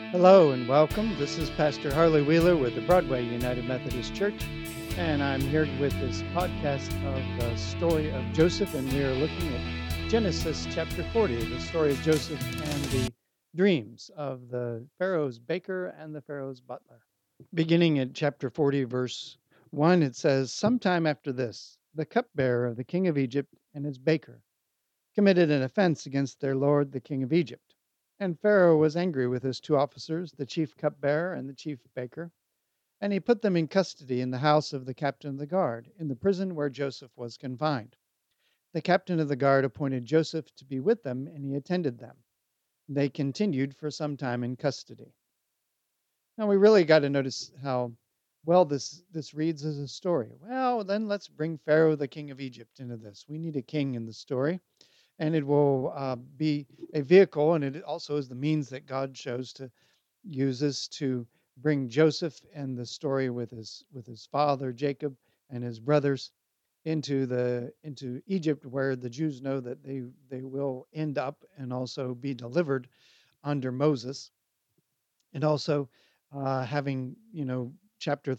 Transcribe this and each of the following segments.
Hello and welcome. This is Pastor Harley Wheeler with the Broadway United Methodist Church, and I'm here with this podcast of the story of Joseph, and we are looking at Genesis chapter 40, the story of Joseph and the dreams of the Pharaoh's baker and the Pharaoh's butler. Beginning at chapter 40, verse 1, it says, "Sometime after this, the cupbearer of the king of Egypt and his baker committed an offense against their lord, the king of Egypt. And Pharaoh was angry with his two officers, the chief cupbearer and the chief baker, and he put them in custody in the house of the captain of the guard, in the prison where Joseph was confined. The captain of the guard appointed Joseph to be with them, and he attended them. They continued for some time in custody." Now we really got to notice how well this reads as a story. Well, then let's bring Pharaoh, the king of Egypt, into this. We need a king in the story, and it will be a vehicle, and it also is the means that God chose to uses to bring Joseph and the story with his father Jacob and his brothers into Egypt, where the Jews know that they will end up and also be delivered under Moses, and also having chapter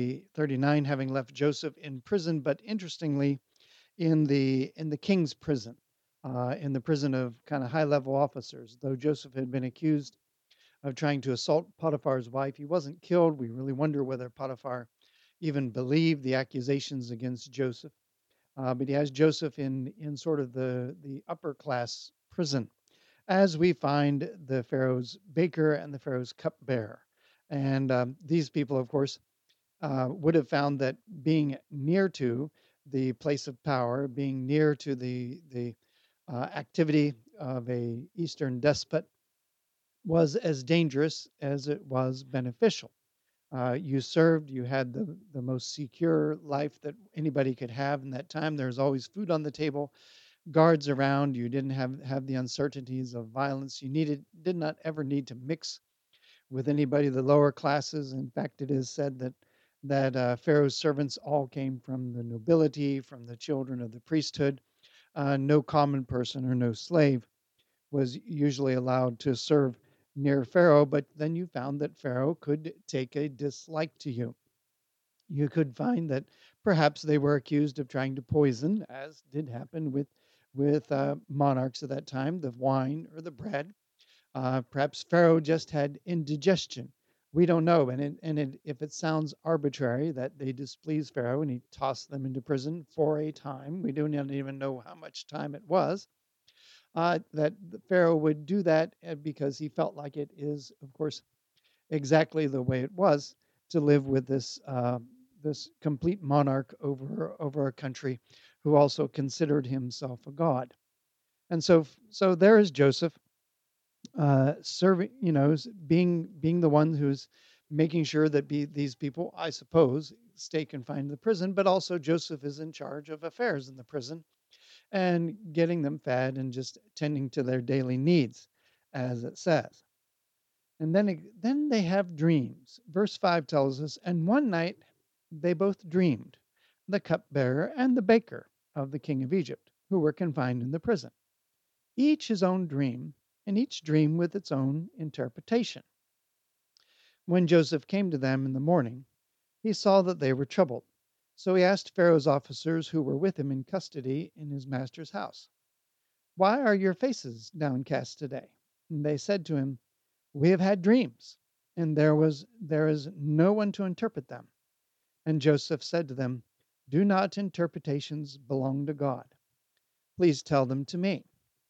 39 having left Joseph in prison, but interestingly in the king's prison, in the prison of kind of high level officers. Though Joseph had been accused of trying to assault Potiphar's wife, he wasn't killed. We really wonder whether Potiphar even believed the accusations against Joseph. But he has Joseph in sort of the upper class prison, as we find the Pharaoh's baker and the Pharaoh's cupbearer. And these people, of course, would have found that being near to the place of power, being near to the activity of a Eastern despot, was as dangerous as it was beneficial. You served, you had the most secure life that anybody could have in that time. There's always food on the table, guards around. You didn't have the uncertainties of violence. You did not ever need to mix with anybody of the lower classes. In fact, it is said that Pharaoh's servants all came from the nobility, from the children of the priesthood. No common person or no slave was usually allowed to serve near Pharaoh, but then you found that Pharaoh could take a dislike to you. You could find that perhaps they were accused of trying to poison, as did happen with monarchs of that time, the wine or the bread. Perhaps Pharaoh just had indigestion. We don't know. If it sounds arbitrary that they displeased Pharaoh and he tossed them into prison for a time, we do not even know how much time it was, that the Pharaoh would do that because he felt like it is, of course, exactly the way it was to live with this complete monarch over a country who also considered himself a god. And so there is Joseph, serving, being the one who's making sure that these people, I suppose, stay confined to the prison, but also Joseph is in charge of affairs in the prison and getting them fed and just tending to their daily needs, as it says. And then they have dreams. Verse 5 tells us, "And one night they both dreamed, the cupbearer and the baker of the king of Egypt, who were confined in the prison, each his own dream, and each dream with its own interpretation. When Joseph came to them in the morning, he saw that they were troubled. So he asked Pharaoh's officers who were with him in custody in his master's house, 'Why are your faces downcast today?' And they said to him, 'We have had dreams, and there is no one to interpret them.' And Joseph said to them, 'Do not interpretations belong to God? Please tell them to me.'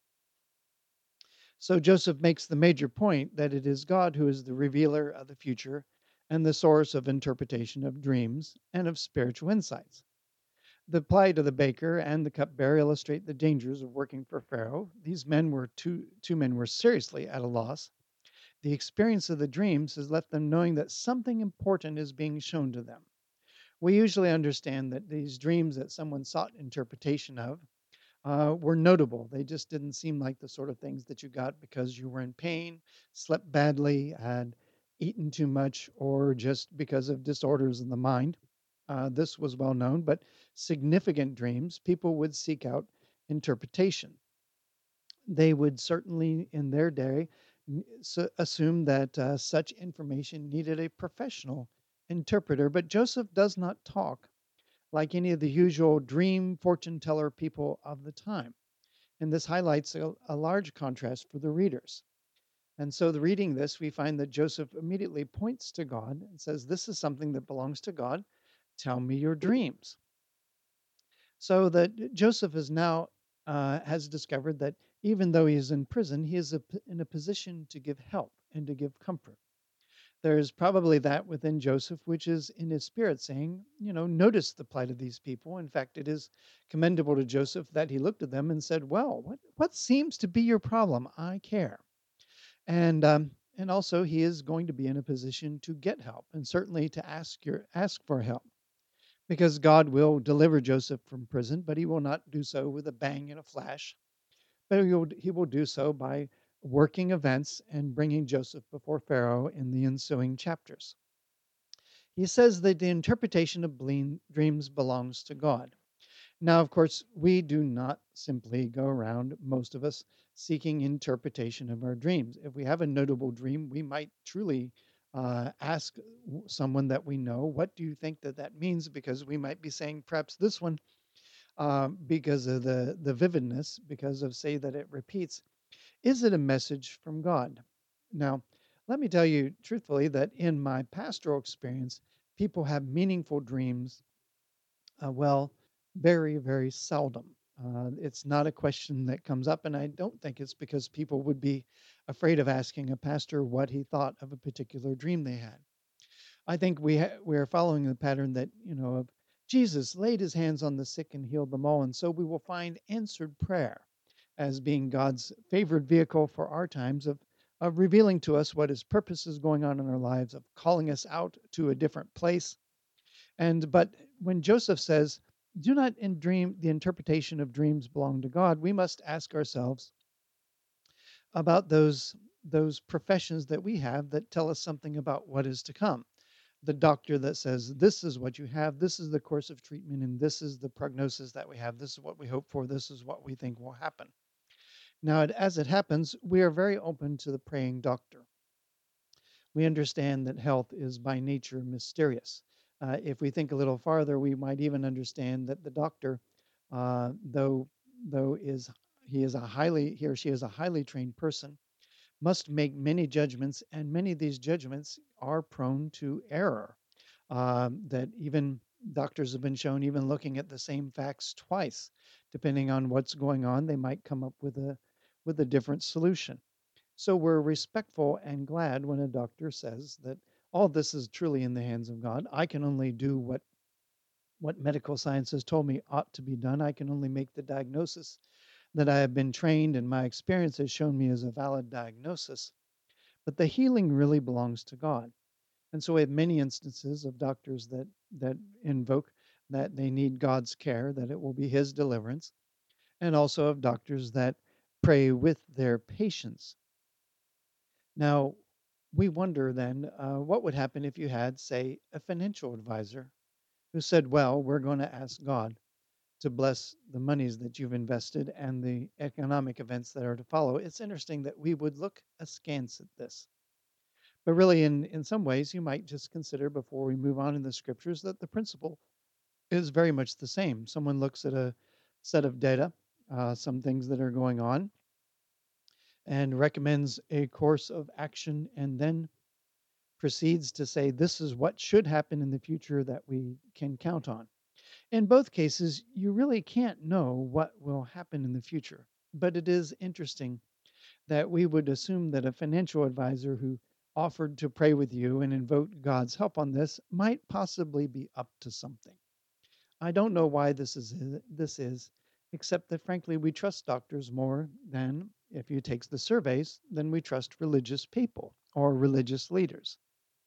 So Joseph makes the major point that it is God who is the revealer of the future and the source of interpretation of dreams and of spiritual insights. The plight of the baker and the cupbearer illustrate the dangers of working for Pharaoh. These men were two men were seriously at a loss. The experience of the dreams has left them knowing that something important is being shown to them. We usually understand that these dreams that someone sought interpretation of were notable. They just didn't seem like the sort of things that you got because you were in pain, slept badly, had eaten too much, or just because of disorders in the mind. This was well known, but significant dreams, people would seek out interpretation. They would certainly, in their day, assumed that such information needed a professional interpreter, but Joseph does not talk like any of the usual dream fortune teller people of the time. And this highlights a large contrast for the readers. And so, the reading this, we find that Joseph immediately points to God and says, "This is something that belongs to God. Tell me your dreams." So that Joseph is now has discovered that even though he is in prison, he is in a position to give help and to give comfort. There's probably that within Joseph, which is in his spirit saying, notice the plight of these people. In fact, it is commendable to Joseph that he looked at them and said, "Well, what seems to be your problem? I care." And also he is going to be in a position to get help and certainly to ask for help because God will deliver Joseph from prison, but he will not do so with a bang and a flash, but he will do so by working events and bringing Joseph before Pharaoh in the ensuing chapters. He says that the interpretation of dreams belongs to God. Now, of course, we do not simply go around, most of us, seeking interpretation of our dreams. If we have a notable dream, we might truly ask someone that we know, "What do you think that that means?" Because we might be saying perhaps this one, because of the vividness, because of, say, that it repeats. Is it a message from God? Now, let me tell you truthfully that in my pastoral experience, people have meaningful dreams, well, very, very seldom. It's not a question that comes up, and I don't think it's because people would be afraid of asking a pastor what he thought of a particular dream they had. I think we are following the pattern that of Jesus laid his hands on the sick and healed them all, and so we will find answered prayer as being God's favored vehicle for our times of revealing to us what his purpose is going on in our lives, of calling us out to a different place. But when Joseph says, "Do not in dream the interpretation of dreams belong to God," we must ask ourselves about those professions that we have that tell us something about what is to come. The doctor that says, "This is what you have, this is the course of treatment, and this is the prognosis that we have, this is what we hope for, this is what we think will happen." Now, as it happens, we are very open to the praying doctor. We understand that health is by nature mysterious. If we think a little farther, we might even understand that the doctor, though is he or she is a highly trained person, must make many judgments, and many of these judgments are prone to error. That even doctors have been shown, even looking at the same facts twice, depending on what's going on, they might come up with a different solution. So we're respectful and glad when a doctor says that all this is truly in the hands of God. I can only do what medical science has told me ought to be done. I can only make the diagnosis that I have been trained and my experience has shown me is a valid diagnosis. But the healing really belongs to God. And so we have many instances of doctors that invoke that they need God's care, that it will be his deliverance, and also of doctors that pray with their patients. Now, we wonder then what would happen if you had, say, a financial advisor who said, "Well, we're going to ask God to bless the monies that you've invested and the economic events that are to follow." It's interesting that we would look askance at this. But really, in some ways, you might just consider before we move on in the scriptures that the principle is very much the same. Someone looks at a set of data, some things that are going on, and recommends a course of action, and then proceeds to say, "This is what should happen in the future that we can count on." In both cases, you really can't know what will happen in the future. But it is interesting that we would assume that a financial advisor who offered to pray with you and invoke God's help on this might possibly be up to something. I don't know why this is, except that frankly we trust doctors more than, if you take the surveys, than we trust religious people or religious leaders.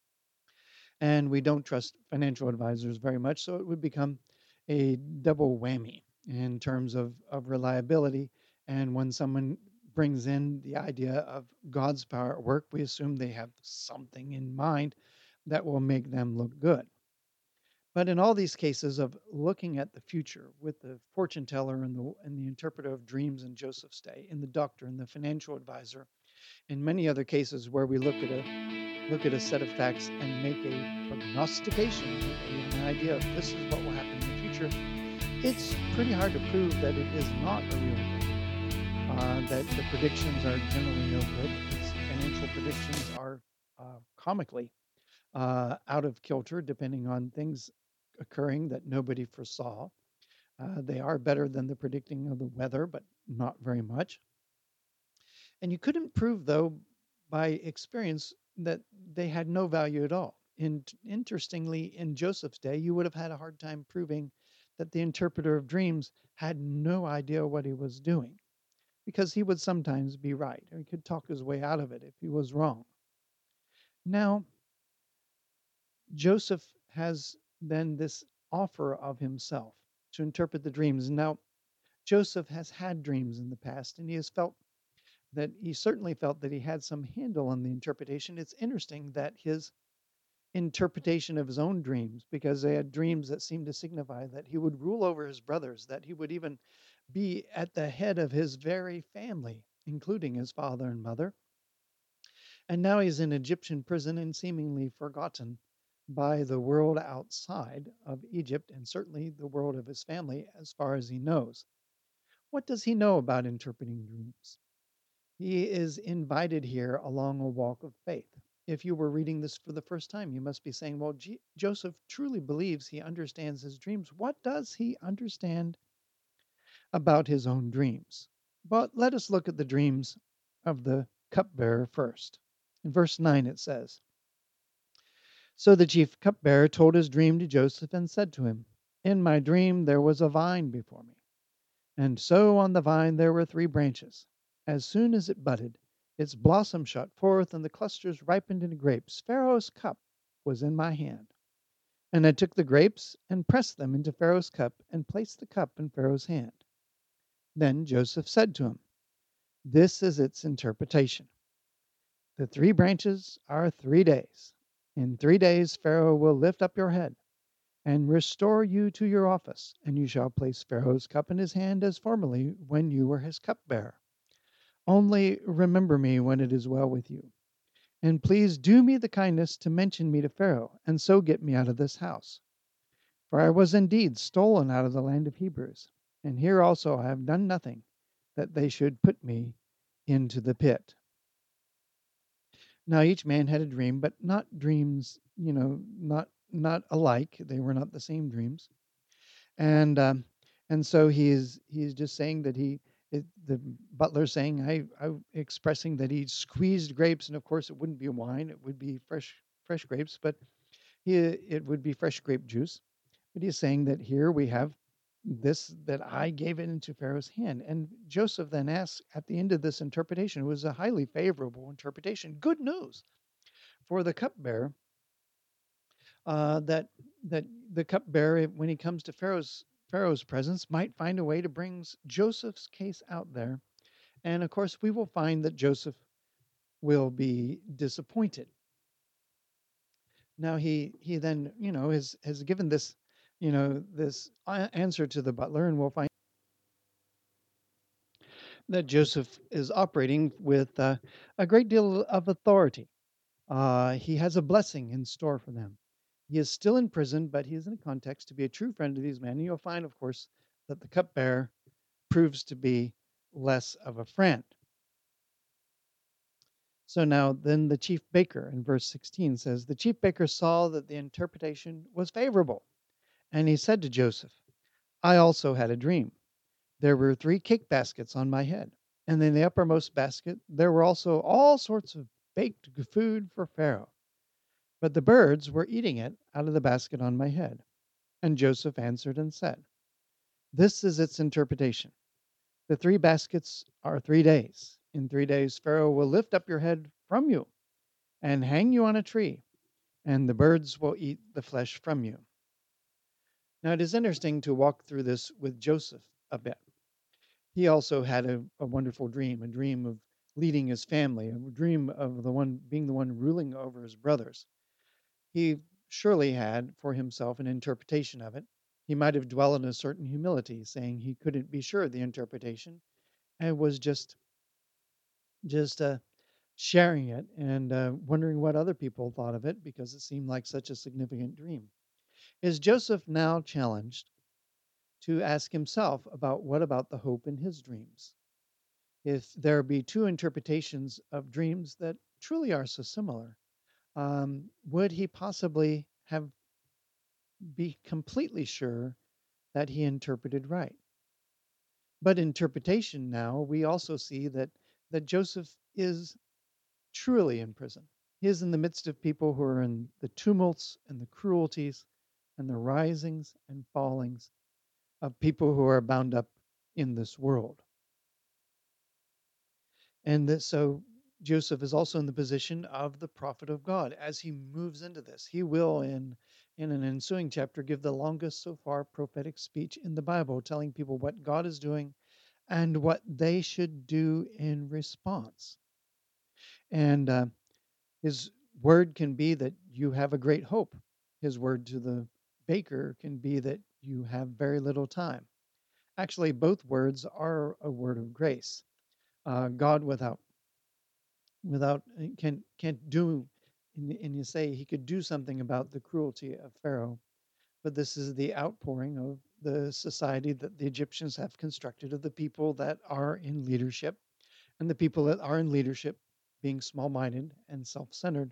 And we don't trust financial advisors very much, so it would become a double whammy in terms of reliability. And when someone brings in the idea of God's power at work, we assume they have something in mind that will make them look good. But in all these cases of looking at the future with the fortune teller and the interpreter of dreams in Joseph's day, in the doctor and the financial advisor, In many other cases where we look at a set of facts and make a prognostication, an idea of this is what will happen in the future, it's pretty hard to prove that it is not a real thing. That the predictions are generally no good. Financial predictions are comically out of kilter, depending on things occurring that nobody foresaw. They are better than the predicting of the weather, but not very much. And you couldn't prove, though, by experience that they had no value at all. Interestingly, in Joseph's day, you would have had a hard time proving that the interpreter of dreams had no idea what he was doing, because he would sometimes be right, or he could talk his way out of it if he was wrong. Now, Joseph has then this offer of himself to interpret the dreams. Now, Joseph has had dreams in the past, and he certainly felt that he had some handle on the interpretation. It's interesting that his interpretation of his own dreams, because they had dreams that seemed to signify that he would rule over his brothers, that he would even be at the head of his very family, including his father and mother. And now he's in Egyptian prison and seemingly forgotten by the world outside of Egypt, and certainly the world of his family as far as he knows. What does he know about interpreting dreams? He is invited here along a walk of faith. If you were reading this for the first time, you must be saying, well, Joseph truly believes he understands his dreams. What does he understand about his own dreams? But let us look at the dreams of the cupbearer first. In verse 9, it says, so the chief cupbearer told his dream to Joseph and said to him, in my dream there was a vine before me, and so on the vine there were 3 branches. As soon as it budded, its blossom shot forth, and the clusters ripened into grapes. Pharaoh's cup was in my hand. And I took the grapes and pressed them into Pharaoh's cup and placed the cup in Pharaoh's hand. Then Joseph said to him, this is its interpretation. The 3 branches are 3 days. In 3 days Pharaoh will lift up your head and restore you to your office, and you shall place Pharaoh's cup in his hand as formerly when you were his cupbearer. Only remember me when it is well with you. And please do me the kindness to mention me to Pharaoh, and so get me out of this house. For I was indeed stolen out of the land of Hebrews, and here also I have done nothing that they should put me into the pit. Now each man had a dream, but not dreams, not alike. They were not the same dreams. And so he's just saying that the butler saying I expressing that he squeezed grapes, and of course it wouldn't be wine, it would be fresh grapes, but it would be fresh grape juice. But he's saying that here we have this, that I gave it into Pharaoh's hand. And Joseph then asks at the end of this interpretation, it was a highly favorable interpretation, good news for the cupbearer, that the cupbearer, when he comes to Pharaoh's presence, might find a way to bring Joseph's case out there. And of course, we will find that Joseph will be disappointed. Now he then has given this this answer to the butler, and we'll find that Joseph is operating with a great deal of authority. He has a blessing in store for them. He is still in prison, but he is in a context to be a true friend to these men. And you'll find, of course, that the cupbearer proves to be less of a friend. So now, then the chief baker in verse 16 says, the chief baker saw that the interpretation was favorable. And he said to Joseph, I also had a dream. There were 3 cake baskets on my head. And in the uppermost basket, there were also all sorts of baked food for Pharaoh. But the birds were eating it out of the basket on my head. And Joseph answered and said, this is its interpretation. The 3 baskets are 3 days. In 3 days, Pharaoh will lift up your head from you and hang you on a tree, and the birds will eat the flesh from you. Now, it is interesting to walk through this with Joseph a bit. He also had a wonderful dream, a dream of leading his family, a dream of being the one ruling over his brothers. He surely had for himself an interpretation of it. He might have dwelt in a certain humility, saying he couldn't be sure of the interpretation, and was just sharing it and wondering what other people thought of it because it seemed like such a significant dream. Is Joseph now challenged to ask himself about what about the hope in his dreams? If there be two interpretations of dreams that truly are so similar, would he possibly have be completely sure that he interpreted right? But interpretation now, we also see that Joseph is truly in prison. He is in the midst of people who are in the tumults and the cruelties and the risings and fallings of people who are bound up in this world. And that, so Joseph is also in the position of the prophet of God as he moves into this. He will, in an ensuing chapter, give the longest so far prophetic speech in the Bible, telling people what God is doing and what they should do in response. And his word can be that you have a great hope. His word to the baker can be that you have very little time. Actually, both words are a word of grace. God without can't do, and you say he could do something about the cruelty of Pharaoh, but this is the outpouring of the society that the Egyptians have constructed of the people that are in leadership, and the people that are in leadership, being small-minded and self-centered,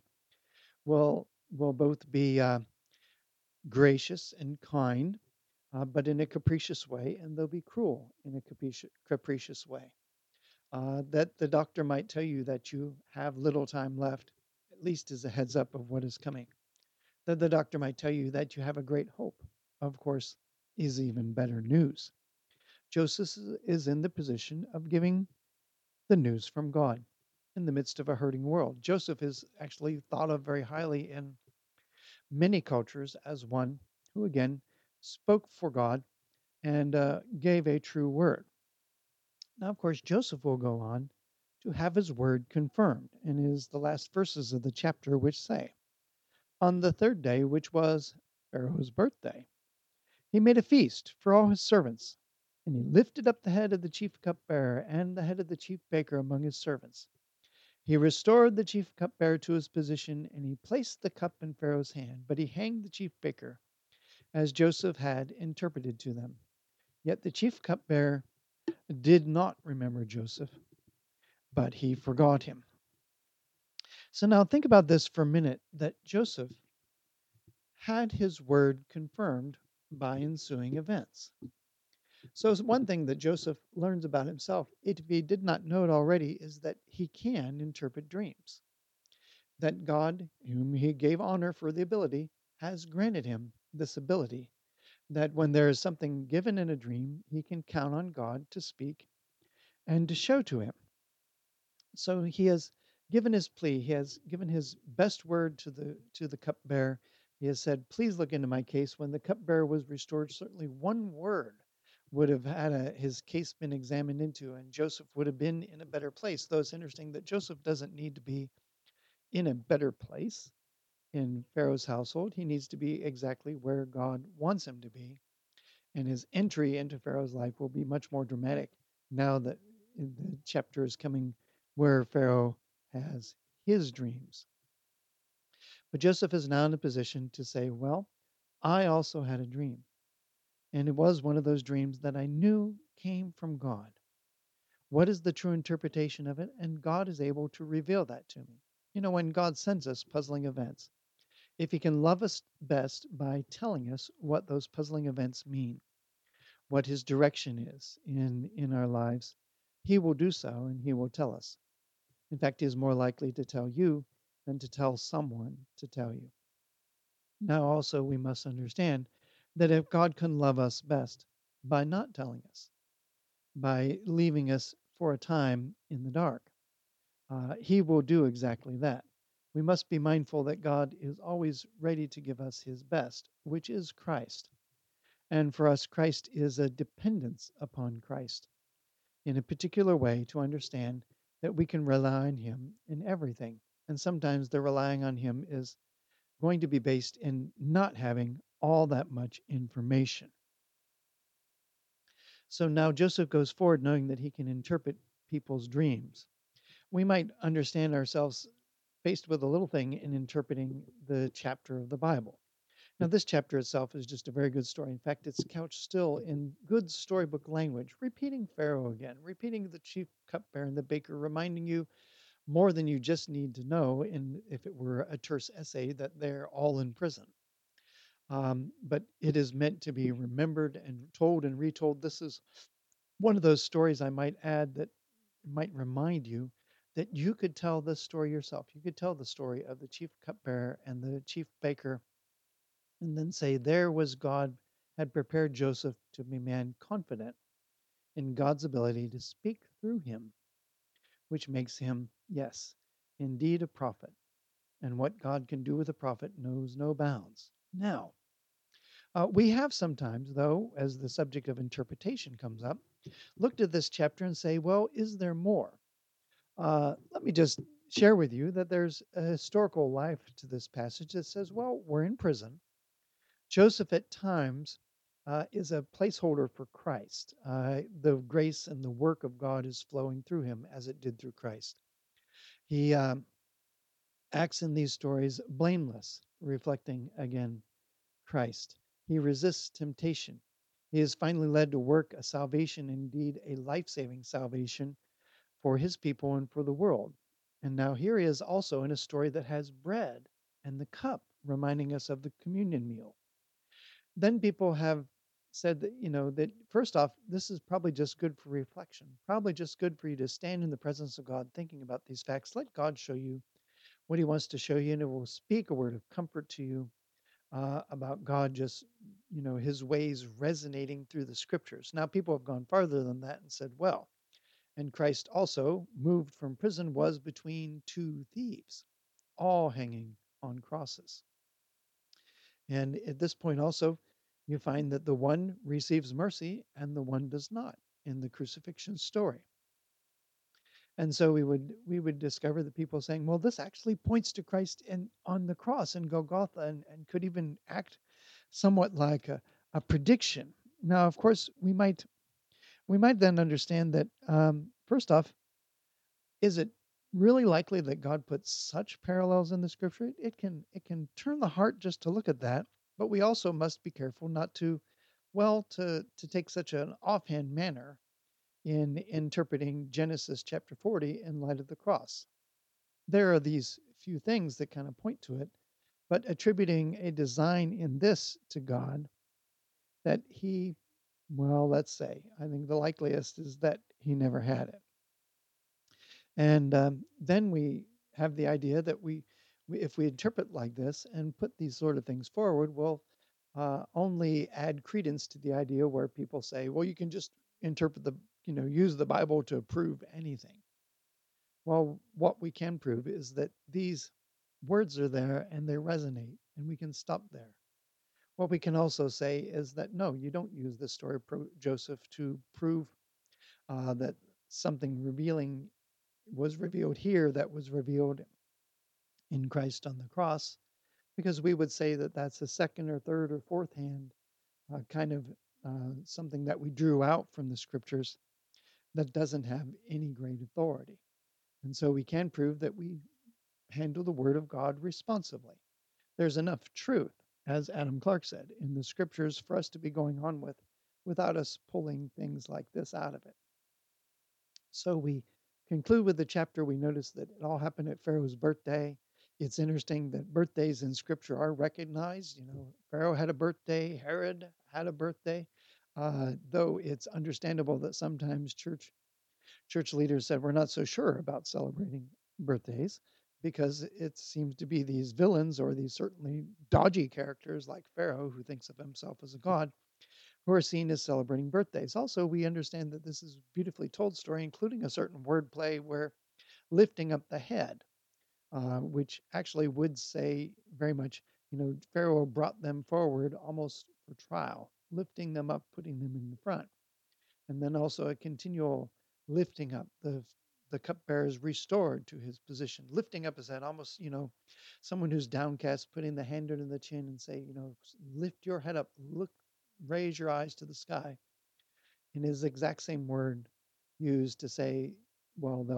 will both be gracious and kind, but in a capricious way, and they'll be cruel in a capricious way. That the doctor might tell you that you have little time left, at least as a heads up of what is coming. That the doctor might tell you that you have a great hope, of course, is even better news. Joseph is in the position of giving the news from God in the midst of a hurting world. Joseph is actually thought of very highly in many cultures as one who, again, spoke for God and gave a true word. Now, of course, Joseph will go on to have his word confirmed, and is the last verses of the chapter which say, on the third day, which was Pharaoh's birthday, he made a feast for all his servants, and he lifted up the head of the chief cupbearer and the head of the chief baker among his servants. He restored the chief cupbearer to his position, and he placed the cup in Pharaoh's hand, but he hanged the chief baker, as Joseph had interpreted to them. Yet the chief cupbearer did not remember Joseph, but he forgot him. So now think about this for a minute, that Joseph had his word confirmed by ensuing events. So one thing that Joseph learns about himself, if he did not know it already, is that he can interpret dreams. That God, whom he gave honor for the ability, has granted him this ability. That when there is something given in a dream, he can count on God to speak and to show to him. So he has given his plea. He has given his best word to the cupbearer. He has said, "Please look into my case." When the cupbearer was restored, certainly one word would have had his case been examined into, and Joseph would have been in a better place. Though it's interesting that Joseph doesn't need to be in a better place in Pharaoh's household. He needs to be exactly where God wants him to be, and his entry into Pharaoh's life will be much more dramatic now that the chapter is coming where Pharaoh has his dreams. But Joseph is now in a position to say, well, I also had a dream. And it was one of those dreams that I knew came from God. What is the true interpretation of it? And God is able to reveal that to me. You know, when God sends us puzzling events, if he can love us best by telling us what those puzzling events mean, what his direction is in our lives, he will do so and he will tell us. In fact, he is more likely to tell you than to tell someone to tell you. Now, also, we must understand that if God can love us best by not telling us, by leaving us for a time in the dark, he will do exactly that. We must be mindful that God is always ready to give us his best, which is Christ. And for us, Christ is a dependence upon Christ in a particular way to understand that we can rely on him in everything. And sometimes the relying on him is going to be based in not having all that much information. So now Joseph goes forward knowing that he can interpret people's dreams. we might understand ourselves faced with a little thing in interpreting the chapter of the Bible. Now, this chapter itself is just a very good story. In fact, it's couched still in good storybook language, repeating Pharaoh again, repeating the chief cupbearer and the baker, reminding you more than you just need to know, in if it were a terse essay, that they're all in prison. But it is meant to be remembered and told and retold. This is one of those stories, I might add, that might remind you that you could tell this story yourself. You could tell the story of the chief cupbearer and the chief baker, and then say, there was God had prepared Joseph to be man confident in God's ability to speak through him, which makes him, yes, indeed a prophet. And what God can do with a prophet knows no bounds. Now, we have sometimes, though, as the subject of interpretation comes up, looked at this chapter and say, well, is there more? Let me just share with you that there's a historical life to this passage that says, well, we're in prison. Joseph at times is a placeholder for Christ. The grace and the work of God is flowing through him as it did through Christ. He acts in these stories blameless, reflecting again Christ. He resists temptation. He is finally led to work a salvation, indeed a life saving salvation for his people and for the world. And now here he is also in a story that has bread and the cup, reminding us of the communion meal. Then people have said that, that first off, this is probably just good for reflection, probably just good for you to stand in the presence of God thinking about these facts. Let God show you what he wants to show you, and it will speak a word of comfort to you about God, just, his ways resonating through the scriptures. Now, people have gone farther than that and said, well, and Christ also moved from prison was between two thieves, all hanging on crosses. And at this point also, you find that the one receives mercy and the one does not in the crucifixion story. And so we would discover that people saying, well, this actually points to Christ and on the cross in Golgotha, and could even act somewhat like a prediction. Now, of course, we might then understand that first off, is it really likely that God puts such parallels in the scripture? It can turn the heart just to look at that, but we also must be careful not to, well, to take such an offhand manner in interpreting Genesis chapter 40 in light of the cross. There are these few things that kind of point to it, but attributing a design in this to God that he, well, let's say, I think the likeliest is that he never had it. And then we have the idea that if we interpret like this and put these sort of things forward, we'll only add credence to the idea where people say, well, you can just interpret use the Bible to prove anything. Well, what we can prove is that these words are there and they resonate, and we can stop there. What we can also say is that no, you don't use the story of Joseph to prove that something revealing was revealed here that was revealed in Christ on the cross, because we would say that that's a second or third or fourth hand kind of something that we drew out from the scriptures that doesn't have any great authority. And so we can prove that we handle the word of God responsibly. There's enough truth, as Adam Clark said, in the scriptures for us to be going on with without us pulling things like this out of it. So we conclude with the chapter. We notice that it all happened at Pharaoh's birthday. It's interesting that birthdays in scripture are recognized. Pharaoh had a birthday, Herod had a birthday. Though it's understandable that sometimes church leaders said we're not so sure about celebrating birthdays, because it seems to be these villains or these certainly dodgy characters like Pharaoh, who thinks of himself as a god, who are seen as celebrating birthdays. Also, we understand that this is a beautifully told story, including a certain wordplay where lifting up the head, which actually would say very much, Pharaoh brought them forward almost for trial, lifting them up, putting them in the front. And then also a continual lifting up. The cupbearer is restored to his position, lifting up his head, almost, someone who's downcast, putting the hand under the chin and say, lift your head up, look, raise your eyes to the sky. And his exact same word used to say, well, they'll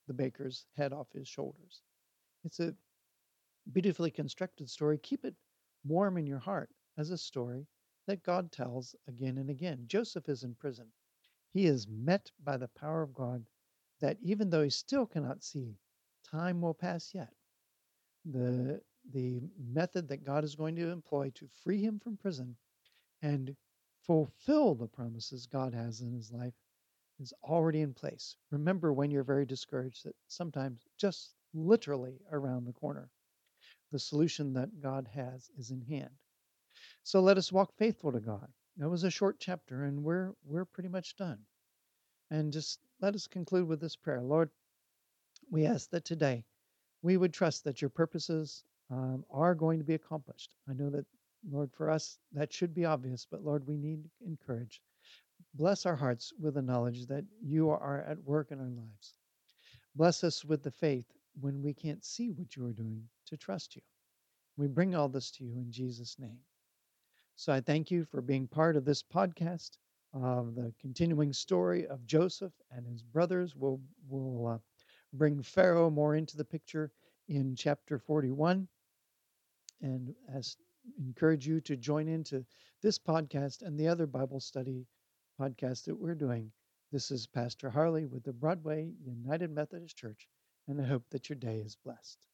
the baker's head off his shoulders. It's a beautifully constructed story. Keep it warm in your heart as a story that God tells again and again. Joseph is in prison. He is met by the power of God that even though he still cannot see, time will pass yet. The method that God is going to employ to free him from prison and fulfill the promises God has in his life is already in place. Remember when you're very discouraged that sometimes just literally around the corner, the solution that God has is in hand. So let us walk faithful to God. That was a short chapter and we're pretty much done. And just let us conclude with this prayer. Lord, we ask that today we would trust that your purposes are going to be accomplished. I know that, Lord, for us, that should be obvious, but Lord, we need encourage. Bless our hearts with the knowledge that you are at work in our lives. Bless us with the faith when we can't see what you are doing to trust you. We bring all this to you in Jesus' name. So I thank you for being part of this podcast of the continuing story of Joseph and his brothers. We'll bring Pharaoh more into the picture in chapter 41, and as encourage you to join into this podcast and the other Bible study podcast that we're doing. This is Pastor Harley with the Broadway United Methodist Church, and I hope that your day is blessed.